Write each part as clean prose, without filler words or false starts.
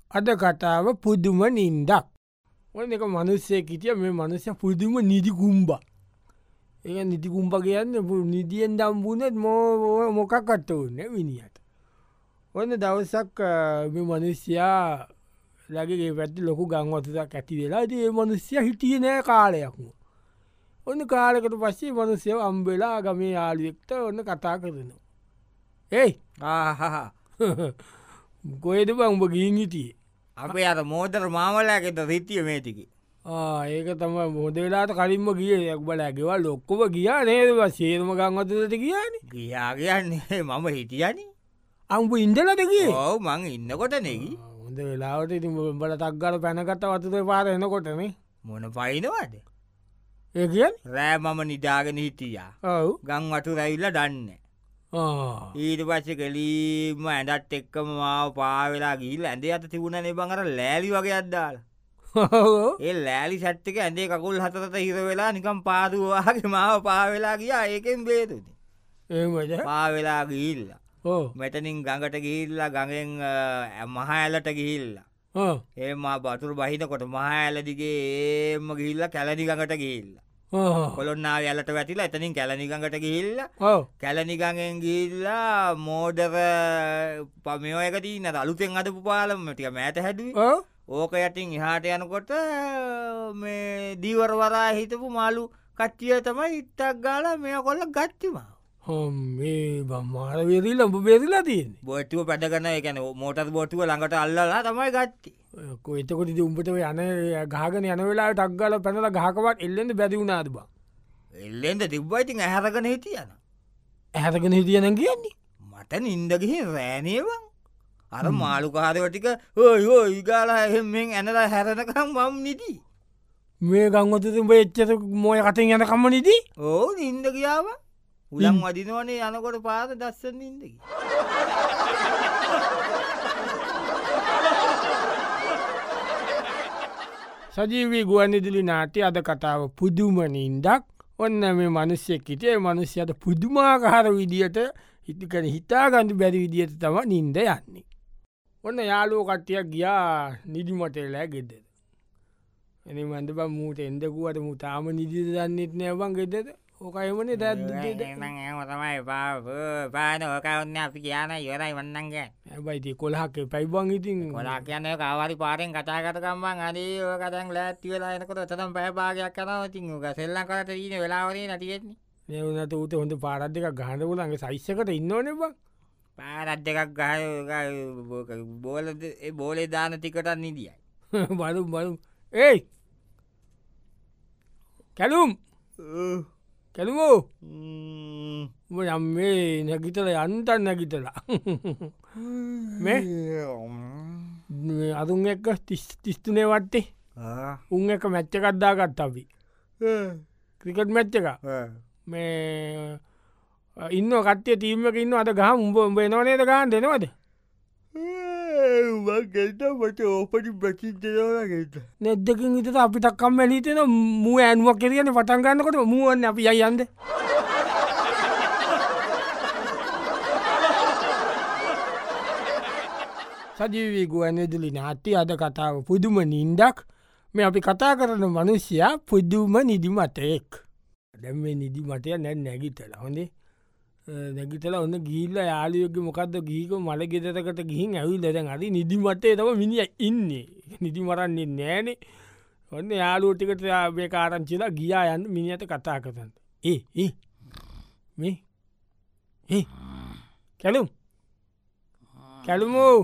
අද කතාව පුදුම නින්දක් ඔන්න එක මනුස්සේ කිටිය මේ මනුස්්‍ය පුදුම නිදි කුම්බ ඒ නිති කුම්ප කියන්න නිදියෙන් දම්බුණත් මොකක්කට ඕන්න විනිට ඔන්න දවසක් මනුස්්‍යයා ලගේ පැත්ති ලොකු ගංවතක් ඇති වෙලා ඒ මනුස්්‍ය හිටිය නෑ කාලයක්ම ඔන්න කාලකට පස්සේ මනුස්්‍යව අම්බෙලා ගමේ යාලුවෙක්ට ඔන්න කතා කරනවා ඒයි ගොයද උඹ ගීන් හිටියේ අපේ අත මෝතර මාමලෑකට රිතිය මේතිකි ඒක තම මොද වෙලාට කලින්ම ගිය යක් බලඇගෙවල් ලොක්කොම ගියා නේදව සේරම ගංවතට කියන ගියා කියන්නේ මම හිටියන අම්පු ඉන්දලටගේ ඔව මං ඉන්නකොට නෙකි හොඳ වෙලාවට ඉති බල තක්ගල පැනකට වතුත පාර එනකොටනේ මොන පයිනවාද ඒ කිය රෑ මම නිදාගෙන හිටියා ඔව් ගං වටු රැවිල්ල දන්න ඊට පස්ස කලීම ඇඩත් එක්කම මාව පාවෙලා ගිල් ඇඳේ අත තිබුණ නිබඟර ලෑලි වගේ අද්දාලා ඒ ලෑලි සැට්ටික ඇඳේ කකුල් හතරත හිර වෙලා නිකම් පාදුවවාගේ මාව පාවෙලා ගියා ඒකෙන් බේතුති ඒමට පාවෙලා ගිල්ලා ඕ මෙතනින් ගඟට ගිහිල්ලා ගඟෙන් මහ ඇලට ගිහිල්ලා ඒම බතුර බහිනකොට මහ ඇලදිගේ ඒම ගිල්ල කැලනි ගඟට ගිල්ලා කොළොන්නාව ඇලට වැතිලා එතනින් කැලනිගඟට ගිහිල්ල කැලනිගඟෙන් ගිල්ලා මෝඩර පමයෝයකතින්න අලුතෙන් අදපු පාලමටික මෑත හැදුව ඕක යටින් එහාට යනකොට මේ දීවරවරා හිතපු මාලු කච්චිය තමයි ඉත්තක් ගාලා මෙය කොල්ල ගත්තිමා මේ බම්මාර වෙරී ලඹ බේරිලා තියන්නේ බොට්ටුව පැඩගන එකන මෝටර් බොට්ටුව ළඟට අල්ලලා තමයි ගත්ති එතකොට උඹට යන ගාගන යන වෙලා ටක්ගල පැනල ගහකවත් එල්ලෙන්ද බැදිවුණනාද බා එල්ලෙන්ද තිබ්බයිතින් ඇහරගන හිටියන ඇහතගෙන හිටියන කියන්නේ මට නින්දගහි රෑනේවන් අර මාළුකාරවටික ඔයෝ ඉගාලා එහෙමෙන් ඇනලා හැරණකම් මම් නිදී මේ ගංගොතුතුඹ එච්චත මෝය කටින් යන කම්ම නිදී ඕ නින්ද කියාව උලම් වදිනවනේ යනකොට පාද දස්සන ඉදකි සජීවී ගුවන්නිදිලි නාටය අද කතාව පුදුමනින්දක් ඔන්න මේ මනුස්්‍යයක් හිටේ මනුස්්‍යයට පුදුමාකාර විදියට හිතිකන හිතාගන්ඩු බැරි විදියට තම නින්ද යන්නේ ඔන්න යාලෝ කට්ටියක් ගියා නිදිමටේලෑ ගෙදද එනි මන්ද බ මූට එන්දකුවට මුතාම නිදිද දන්නෙත් නෑවන් ගෙදද ඕකයමන දැත් තමයි පාන ඕකවන්න අපි කියන යොරයි වන්නන්ගේ ඇබයිති කොලහක් පැයිබං ඉතින් කොලා කියන්න කවරි පාරෙන් කතාකටකම්බන් අනේ ඕකතැන් ලෑත්ති වෙලා එනකොට තම් පැපාගයක් කනවතින් ක සෙල්ලන් කරට ීන වෙලාවරේ නතියෙන්නේ නවනත උත හොඳ පාරත් දෙක ගහනවලන්ගේ සයිස්සකට ඉන්නවන බ පාරත් දෙකක් ගහ බෝලේ දාන තිකටත් නිදියයි බලු බලු ඒයි කැලුම් කැලුමෝ යම් මේ නැගිතල යන්තන් නැගිතලා මේ අදුන් එක්ක තිස්තුනේ වත්තේ උන් එක මැච්චකත්දාගත් අපි ක්‍රිකට් මැච්ච එක මේ ඉන්න කටේ තීමක ඉන්න අද ගහ උඹ උඹ නවනේද ගහන් දෙනවද ට ඕපටි බැචිතයෝගේත නෙද්දකින් හිතට අපි තක්කම් මැලිතෙන මුව ඇනුවක් කෙරගෙන පටන්ගන්නකොට මුවන්න අපි යයියන්ද සජීවී ගුවන්විදුලි නාට්‍ය අද කතාව පුදුම නින්දක් මේ අපි කතා කරන මනුෂ්‍යයා පුදුම නිදිමතයෙක් දැම් මේ නිදිමටය නැ නැගිතල හොඳේ නැගිතල ඔන්න ගිල්ල යාලියෝගේ මොකක්ද ගීක මල ගෙදරකට ගිහින් ඇවිල් දැන් අරි නිදිමටේ තම මිනිිය ඉන්නේ නිදි මරන්නේ නෑනේ ඔන්න යාලුවටිකට මේ කාරංචිලා ගියා යන්න මිනිියට කතා කරන්න මේ කැලුම් කැලුමෝ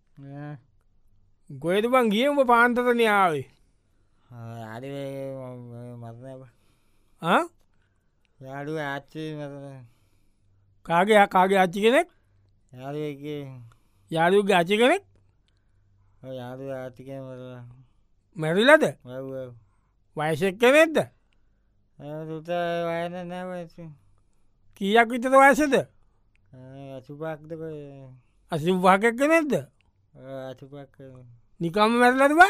ගොයද බං ගියම පාන්තරණයාවේ අඩ මරණ යාඩු ආච්චේ මරණ කාගේ කාගේ ආච්චි කෙනෙක් යාළුගේ ආචි කෙනෙක් යාදු ආතික මැරිලද වයසෙක් කෙනෙක්ද තුත වයන නැව කියක් විතර වයසද අසුපක්දක අසිවාකක් කෙනෙක්ද අසුපක් නිකම්ම මැරලදවා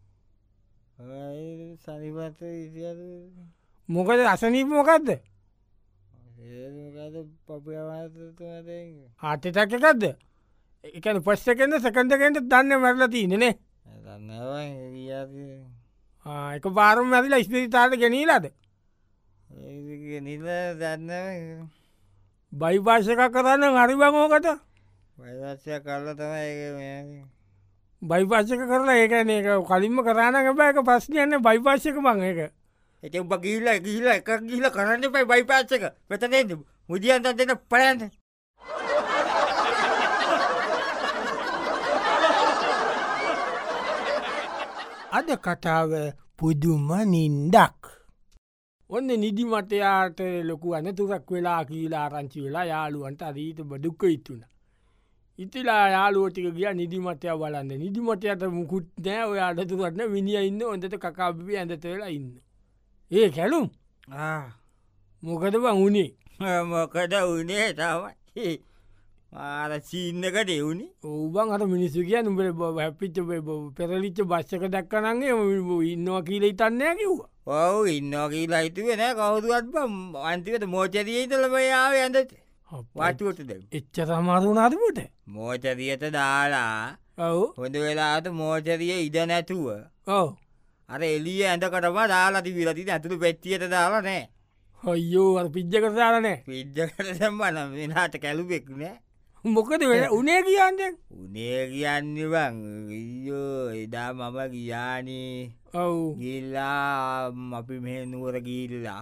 සනිපත මොකද අසනීප මොකක්ද පප ආටටක් එකක්ද එකන පස්සකෙන්ද සකන්දකෙන්ට දන්න මැරල තියනෙ එක පාරම මැදිලා ස්පිරිතාට ගෙනීලාද නිල දන්න බයිපාශක කරන්න හරිබංෝකට වයිවත්සය කරල තමයි බයිපාශක කරලා ඒකන එක කලින්ම කරන්න බෑ එක පස්්නයන්න බයිපාශක මං එක එත උප ගිල්ල ගිහිල එක ගිහිල කරන්න පයි බයිපාච්චක පතන මුදියන්ත දෙන්න පලන්ද අද කතාව පුදුම නින්දක් ඔන්න නිදිමටයාට ලොකු අනතුරක් වෙලා කියලා ආරංචි වෙලා යාළුවන්ට අරීත බදුක්ක ඉත්තුන. ඉතිලා යාලුවටික ගිය නිදිමටය බලන්න නිදිමටයට මුකුත් නෑ ඔය අඩතුරන්න විනිිය ඉන්න ඔොඳට කකාබි ඇඳත වෙලා ඉන්න. ඒ කැලුම් මොකද බං වුණේ මොකද වනේ තමයි ආර චීන්නකට එවුණි ඔබන් අට මිනිස්සු කිය උඹ හැපිච්ච පෙරලිච්ච බශ්ක දක්කනගේ ඉන්නවා කියල ඉතන්නෑ කිව්වා ඔවු ඉන්නවා කියලා හිතුවෙන කවුදුවත් අන්තිකට මෝචරිය ඉතලමයාව ඇඳට වාටුවට ද එච්ච සමාරුණාදමට මෝචරියට දාලා ඔවු හොඳ වෙලාට මෝචරිය ඉඩ නැතුව ඔව අර එලිය ඇඳකටම දාලාති විලති ඇතුළු පැත්තියට දාලා නෑ හොයෝ පිජ්ජ කරදාලනෑ පිද්ජකට සම්බන වෙනට කැලුබෙක් නෑ මොකද උනේ කියන්න උනේ කියන්නවන් ඉයෝ එදා මම ගියානේ ඔවු ගිල්ලා අපි මෙහ නුවර ගිල්ලා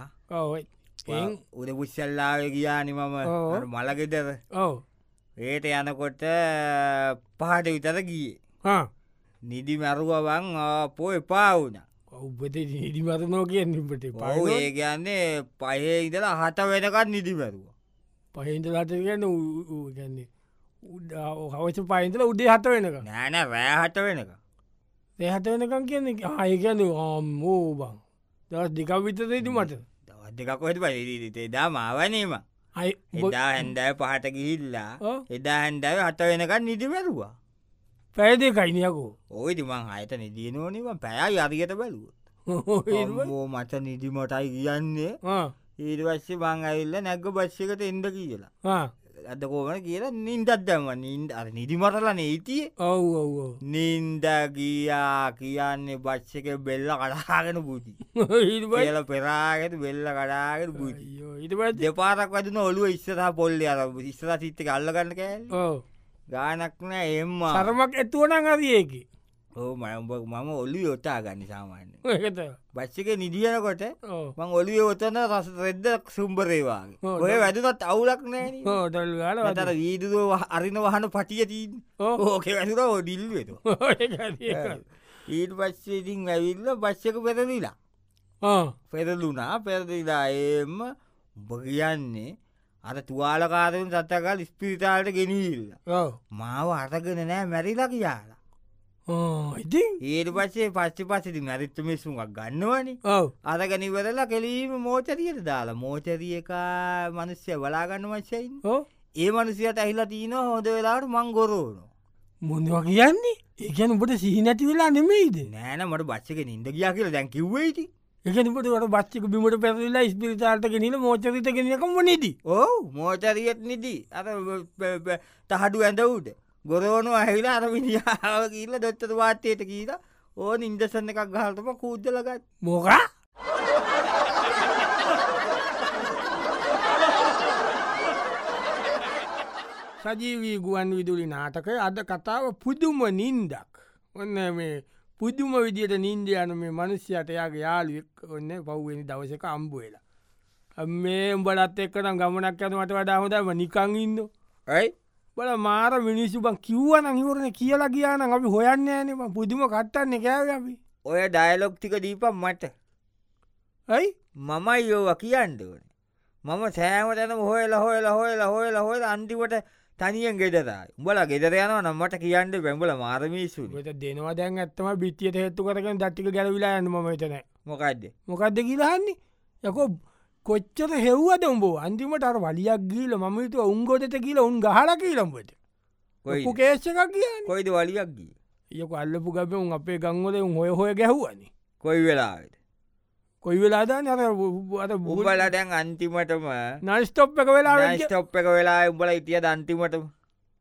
උද පුස්සල්ලාව ගියානි මම මළගෙදර ඔව ඒට යනකොට පහට විතර ගියේ නිදි මැරුවවන් පෝ එපා වුණ ඔබට නිදි මරනෝ කියන්නට පහු ඒ කියන්නේ පහේ ඉදලා හට වෙනකත් නිදි මැරුව පහින්දලට ගන්න ගන්නේ හවස පයින්තල උදේ හත වෙනක නෑන රෑහට වෙනක දෙහත වෙනකම් කියන්නේ ආය කියන්න ආම්මෝ බං දවස් දෙකක් විතරේද මට දවත් දෙකක් කොහෙට බ එදා මාවනේම එදා හැන්දෑ පහට ගිහිල්ලා එදා හැන්ඩාව හට වෙනකත් නිදිමැරුවා පැය දෙකයිනියකෝ ඕයිති මං අයට නිදියනෝනීම පැය අරියට බැලුව මෝ මට නිදිමටයි කියන්නේ ඊට වස්සේ බං ඇල්ල නැග්ග බශ්‍යකට එන්ඩ කියලා අද කෝමන කියලා නින්දත් දැම නින්ද අර නිදිමටල නීතිය ඔව් ඔව් නින්ද ගියා කියන්නේ බච්චක බෙල්ල කඩාගෙන පුති ල පෙරාගට බෙල්ල කඩාගෙන පුති ඉට දෙපාරක් වදන ඔලුව ඉස්සරහ පොල්ල අර ඉස්සර සිත්ත කල්ලගන්න කෑ ගානක් නෑ එම්ම සරමක් ඇතුවන අදඒකි ඕ මම ඔලු යොතා ගන්න සාමාන්‍ය බච්චක නිදියනකොට මං ඔලිය ඔතන රස රෙද්ද සුම්බරේවාගේ ඔය වැදනත් අවුලක් නෑ ටල්ගල අතර වීදුව අරින වහන පටිය තිීන් ඕක වැදුර ෝඩිල් වෙත ඊට පස්සේඉතින් ඇවිල්ල බච්චක පෙරදිලා පෙරලුනා පෙරදිලා එම උඹ කියන්නේ අර තුවාලකාරෙන් සත්තකල් ස්පිරිතාලට ගෙනීල්ල මාව අටගෙන නෑ මැරිලා කියලා ඉති ඒට පස්සේ පච්ච පසිති මැරිත්තු මිස්සුමක් ගන්නවනි අරගනිවරලා කෙලීම මෝචරියට දාලා මෝචරියක මනුස්්‍යය බලාගන්න වශ්‍යයින් ඒ මනුසියට ඇහිලා තියන හොද වෙලාට මංගොරෝන මොදවා කියන්නේ ඒකන උඹට සිහිනැති වෙලා නෙමෙයිද නෑන මට බච්චක නින්ද ගියා කියලා දැන් කිව්වේට එකනපට වට බච්චික බිමට පැරලා ස්පිරිතාර්ටක නිල මෝචරිත ගෙනකම නිදී ඕ මෝචරියත් නිදී අර තහඩු ඇඳවුට ගොරෝනු ඇහිලා අරමිනිියාව කියීල දොත්තත වාට්‍යයට කීල ඕන ඉන්දසන්න එකක් ගහල්ටම කූද්දලගත් මොක සජීවී ගුවන් විදුලි නාටකය අද කතාව පුදුම නින්දක් ඔන්න මේ පුදුම විදියට නින්දයන මේ මනුස්්‍යයට යාගේ යාලුවෙක් ඔන්න පව්වෙනි දවසක අම්බුවෙලා මේ උඹලත් එක්කනම් ගමනක් යනවට වඩා හොදම නිකං ඉන්න ඇයි බල මාර මිනිස්සු බං කිව්වන නිවරණ කියලා කියන්න අපි හොයන්න ෑනම පුදුම කට්ටන්න කෑව අපි ඔය ඩයිලොක්තික දීපම් මට ඇයි මමයි යෝව කියන්න ඕන මම සෑම තැනම හොයල අන්තිමට තනියෙන් ගෙදරයි උඹල ගෙදර යනවා නම්මට කියන්න බැඹල මාරමිස්සු දෙනවා දැන් ඇත්තම බිත්තියට හෙත්තු කරගෙන දට්ටික ගැලවිලා යන්න මතන මොකක්ද මොකක්ද කියලාන්නේ යකෝ කොච්චර හෙව්වද උඹ අන්තිමට අර වලියක් ගීල මමතු උන්ගොතත කියල උන් ගහල කියලම්බට ඔපු කේෂක කිය කොයිද වලියක් ගී යක අල්ලපු ගප උන් අපේ ගංගොල උන් හොය හොය ගැහ්වනි කොයි වෙලාට කොයි වෙලාදාන අර බුබල දැන් අන්තිමටම නස්ටොප් එක වෙලා ස්ටොප් එක වෙලා උඹල ඉතිය අන්තිමටම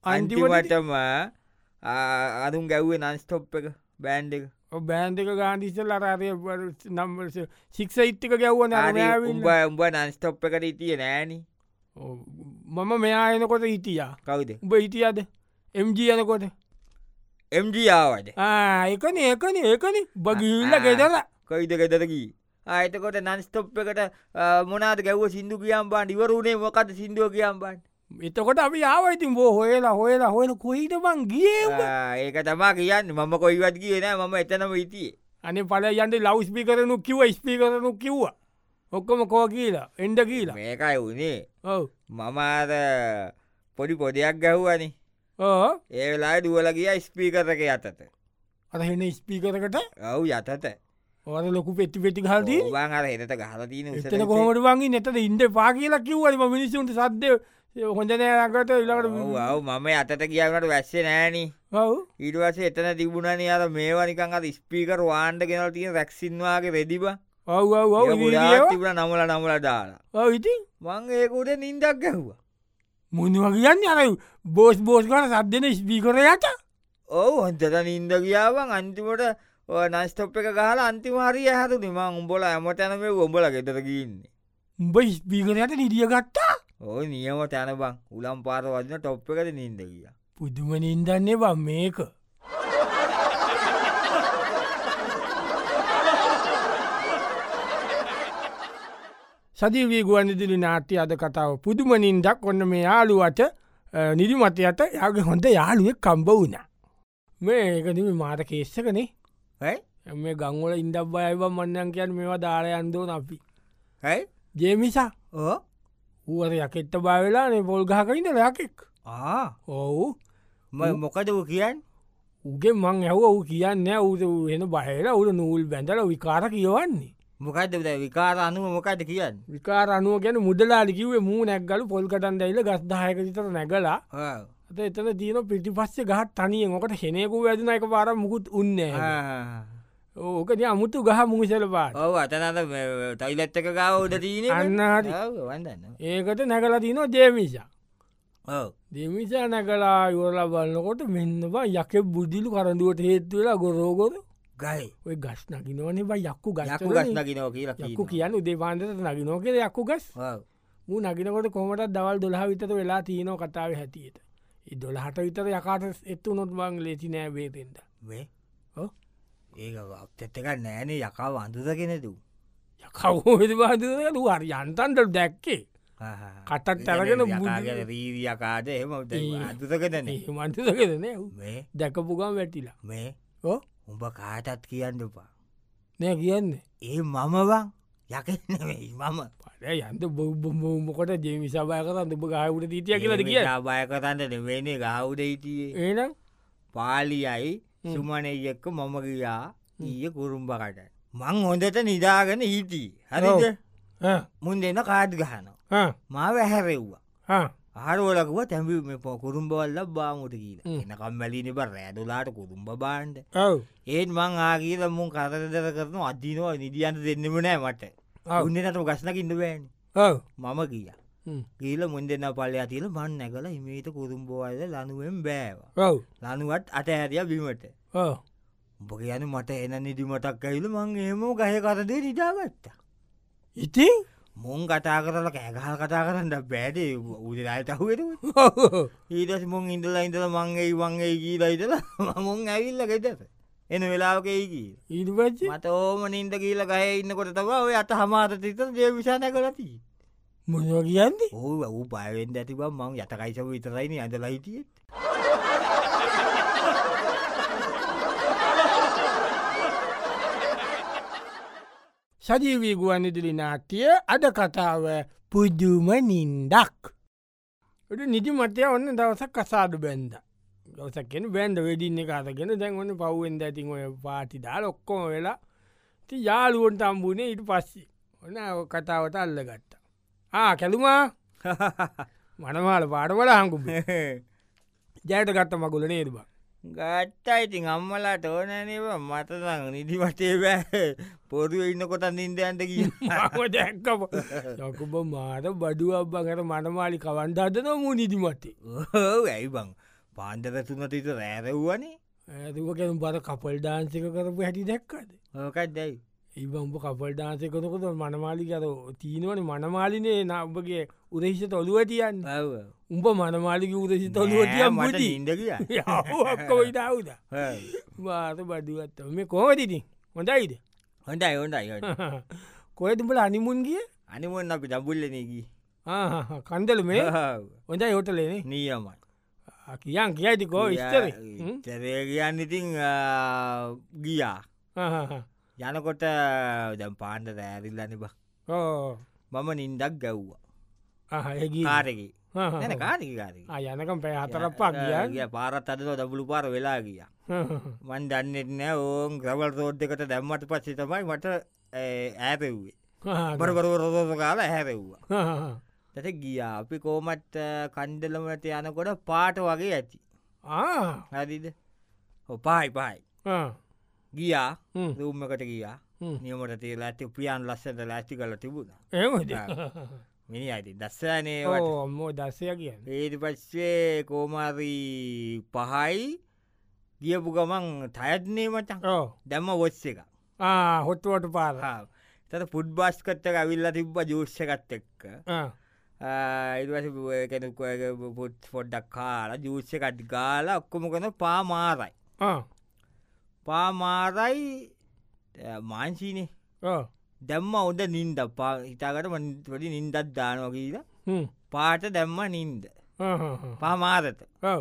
අන්තිමටම අරුන් ගැව්වේ නන්ස්ටොප් එක බෑන්් එක බෑන්්ක ගාන්ඩිසල් අරය නම් සික්ස ඉත්තික ගැව්වන උඹ නන්ස්ටොප් එකට ඉතිය නෑන මම මෙයා එනකොට හිටියා කවුද උඹ හිටියද එම්ජ යනකොට එම්ජාවට ඒකන බගිල්ල ගෙදර කොයිද ගෙදරකී ආයතකොට නන්ස්ටොප් එකට මොනාද ගැව්ව සිින්දු කියම් බාන් ඉවරුණේ මොකද සිින්දුව කියම් බාන් එතකොට අපි ආවයිතින් බෝ හොයලා හොයන කොයිට බං ගිය ඒක තමා කියන්න මම කොයිවත් කියන මම එතනම ඉතියේ අන පල යන්ට ලවස්පි කරනු කිව ස්පි කරනු කිව්වා ඔක්කොම කෝ කියලා එන්ඩ කියලා මේකයි වුණේ මමාද පොඩි පොඩයක් ගැහ්වනි ඒලා දුවල කිය ස්පීකරක යතත අරහෙන ස්පීකරකට ඔව් යතත ඕන ලොකු පෙට්ටි පෙටි හල්දී වාන් අර එතත ගහලතින එතන කොහොමට වගේ නැත ඉන්ඩ පා කියලා කිව්වලම මිනිසුන්ට සද්‍ය හොඳනෑකට ඉලාට මම අතට කියවට වැස්සේ නෑන ඊටවස එතන තිබුණන අර මේවනිකන් අද ස්පීකර වාන්ඩ ගෙනල් තියෙන රැක්සින්වාගේ රෙදිබ තිබුණ නමල නමල දාලා ඉතින් මං ඒකුට නින්දක් ගැහ්වා මුණවා කියන්න අර බෝස් බෝස් කර සද්දන ස්පීකරයට ඔවු හොන්තත නින්ද කියාවන් අන්තිමට නස්ටොප් එක ගහල අන්තිම හරි ඇහතු නිම උඹල ඇමටැනම උඹල ගෙතර ගන්නේ උඹ ස්පීකරයට නිදිය ගත්තා ඕ නියම තැන බං උලම් පාර වදන ටොප් එකට නින්ද කිය පුදුම නින්දන්නේ බම් මේක සදීවී ගුවන්දිලි නාට්‍ය අද කතාව පුදුම නින්දක් ඔන්න මේ යාළුවට නිදිමත අත යාගේ හොඳ යාළුවෙක් කම්බ වුණා මේ ඒකනම මාත කේස්සකනේ මේ ගංවල ඉන්දක් බයව මන්නන් කියන්න මේවා දාරය අන්දෝන අපි ජේමිසා ඌර යකෙත්ත බාවෙලානේ පොල්ගහකයින්න යකෙක් ඔවු මොකද වූ කියන්න උගේ මං ඇව වූ කියන්න ඌට එන බහලා උට නූල් බැඳල විකාර කියවන්නේ මොකද විකාර අනුව මොකද කියන්න විකාර අනුව ගැන මුදලාලි කිවේ මූ නැක්ගලු පොල්කටන් දැයිල ගස්දායක විතර නැගලා අත එතන තියන පිටි පස්සේ ගහත් තනිය මොකට හෙනෙකු වැදන එක පාර මුකුත් උන්න ඕක අමුතු ගහ මුසල පාට ඔව අතනද තයිලත් එක ගාව උඩ තියන අන්න ඒකට නැකලා තියනවා ජේමිසා දෙමිසා නැකලා යුවරලා බලන්නකොට මෙන්නවා යක බුදිලු කරඳුවට හේත්තුවෙලා ගොරෝගොර ගයි ඔය ගස් නගිනවනේ බයි යක්කු ගස් නගිනෝ කියලා යක්කු කියන්න උදේපාන්දට නගිනෝ කියල යක්කු ගස් මූ නගිනකොට කොමට දවල් 12 විතර වෙලා තියනෝ කතාව හැටියට ඒ 12ට විතර යකාට එත්තු නොත් බං ලේසි නෑ බේතෙන්ට වේ ඒක අත්තක නෑනේ යකාව අඳුදගෙන දූ යකවෝද බාදලු හරි යන්තන්ට දැක්කේ කටත් අරගෙන රීරියකාද එම අදුතකන මන්තුදකෙන දැකපුගම් වැටිලා මේ උඹ කාටත් කියන්නපා නෑ කියන්න ඒ මමවා යකෙනෙමයි මම පඩ යන්ත බොම්මකොට ජේමි සබය කරන්න උඹ ගහුට තීතිය කියලද කිය බය කරන්න වෙනේ ගහුද හිටියේ ඒනම් පාලියයි සුමනයක්ක මම ගියා ඊය කුරුම්ඹකට මං හොඳට නිදාගෙන හිටී හරිද මුන් දෙන්න කාඩ් ගහනවා මාව ඇහැරෙව්වා ආරෝලකුව තැබි පො කුරුම්බවල්ල බාමුට කියලා එනකම් මැලිනි බ රෑඩුලාට කුරුම්ඹ බාන්්ඩ ඒත් මං ආගීල මුන් කරදර කරන අධිනවා නිදියන්ට දෙන්නෙම නෑ මට උන්නටම ගස්නකින්ට බෑන මම කිය ගීල මුන් දෙන්න පල්ල අතිල මන් නැකල හිමීට කුරුම්බෝවල්ල ලනුවෙන් බෑවා ලනුවත් අට ඇතිය බිමට උඹ යන මට එන නිදිමටක් ඇයිල මං ඒමෝ ගය කරදේ නිදාගත්තා ඉතින් මුං කතා කරල කෑගහල් කතා කරන්න බෑඩේ උදරයට අහුවට ඊටස් මුං ඉඳලා ඉඳල මංගේ වංගේ ගීලයිදල මුං ඇවිල්ල ගෙදත එන වෙලාවක ඒකී ඉඩපච්ච මත ඕම නින්ද කියීල ගය ඉන්නකොට තව ඔය අත හමාතතිත දේ විශාන කරති මො කියන්නේ ඕ වූ පයවෙන්ද ඇතිබ මං යතකයිසව විතරයින ඇඳලා හිටියෙත් සජීවී ගුවන්විදුලි නාට්‍ය අද කතාව පුදුම නින්දක් නිදි මතය ඔන්න දවසක් කසාදු බැන්ද දවසක්ෙන බැන්ඩ වෙඩින්න කාතගෙන දැන් ඔන්න පව්ුවෙන්ද ඇතින් ඔය පාටි දාල ඔක්කොම වෙලා ති යාලුවන්ට අම්බුණේ ඊට පස්සේ ඔන්න කතාවට අල්ල ගත්තා කැළුමා මනමාල පාටවල හංකුම ජයට ගත්ත මකුල නේදබ ගත්තා ඉතින් අම්මලාට ඕනැනව මතදං නිදිමටේ බෑ පොරුව ඉන්න කොටත් නින්දයන්ට කිය දැක්ක යකුබ මාට බඩුවබ්බඟට මනමාලි කවන්ඩ අදන මූ නිදිමටේ ඇයි බං පාන්දර තුනට ඉත රෑරව්වනේ ඇතුවකැන බර කපල් ඩාන්සික කරපු හැටි දැක්කද ඕකත් දැයි ඒබම්ප කපල් ඩාන්සය කොනකොට මනමාලි කර තිීනවන මනමාලිනේ නාඹගේ උරහිෂ තොළුව තියන්න උඹ මනමාලික උරසි තොළුවටිය මට ඉඩගිය ඔක්කොයිටවුද වාත බඩුවත්ත මේ කෝමතිති හොඳයිද හොඳයි හොඳයි කොයතුඹල අනිමුන් ගිය අනිමුන් අපි දබුල්ලනගී කන්දල මේ හොඳයි හොටලනේ නියමයි කියන් කියයිතිකෝ ස්තර තරේ කියන්න ඉතින් ගියා යනකොට දැම් පාන්ඩ රෑරිල්ලන බ මම නින්දක් ගැව්වා කාරකි නැන කාරිකාර යනකම් පැ හතරපා කිය පාරත් අදව දබුලු පාර වෙලා ගිය මන් දන්නෙත් නෑ ඕන් ග්‍රවල් රෝඩ්ඩකට දැම්මට පස්සේ තමයි මට ඇපෙව්වේ බරබර රොදෝස කාල හැරෙව්වා තට ගිය අපි කෝමත් කණ්ඩලමට යනකොට පාට වගේ ඇති හැදිද ඔපායි පයි ගියා රූම්මකට ගියා නියමට තියලා ඇති පියන් ලස්සට ලෑස්ටි කල තිබුණ මිනි අයිති දස්සනේ මෝ දස්සය කිය ඒට පස්සේ කෝමාරී පහයි ගියපු ගමන් තයත්නේ මචන් දැම්ම වොස්ස එක හොත්තුවට පාර තට පුඩ් බස්කට්ට ඇවිල්ල තිබ්බ ජෝෂ්‍යකත් එක්ක ඉවස පුට් ෆොඩ්ඩක් කාලා ජූෂ්‍යකට් ගාලා ඔක්කොම කන පාමාරයි පාමාරයි මාංචීනේ දැම්ම ඔොද නින්ද පා හිතාකට වඩි නින්දත් දානවා කියලා පාට දැම්ම නින්ද පාමාරත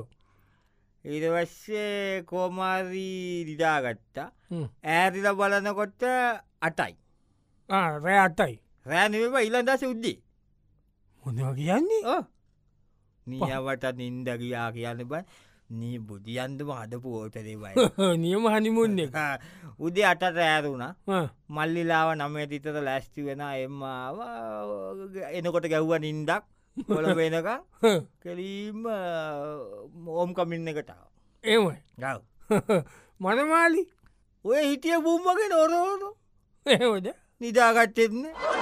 ඊදවශ්‍ය කෝමාරී දිදාගත්තා ඇරිල බලනකොට අටයි රෑ අටයි රෑනිව ඉලදස උද්දී හොඳ කියන්නේ නියවට නින්ද ගියා කියන්න බ නී බුදියන්දම හදපු ඕටදේ බයි නියම හනිමුන්න එක උදේ අටට ඇරුණ මල්ලිලාව නමේ තිතට ලැස්ති වෙන එම්මාව එනකොට ගැව්ව නින්දක් කොළ වෙනක කෙලීම ඕම් කමින්න එකටාව ඒම ගව මනමාලි ඔය හිටිය බුම්මගෙන ඔරෝද ඒද නිදාගත්තෙත්න්නේ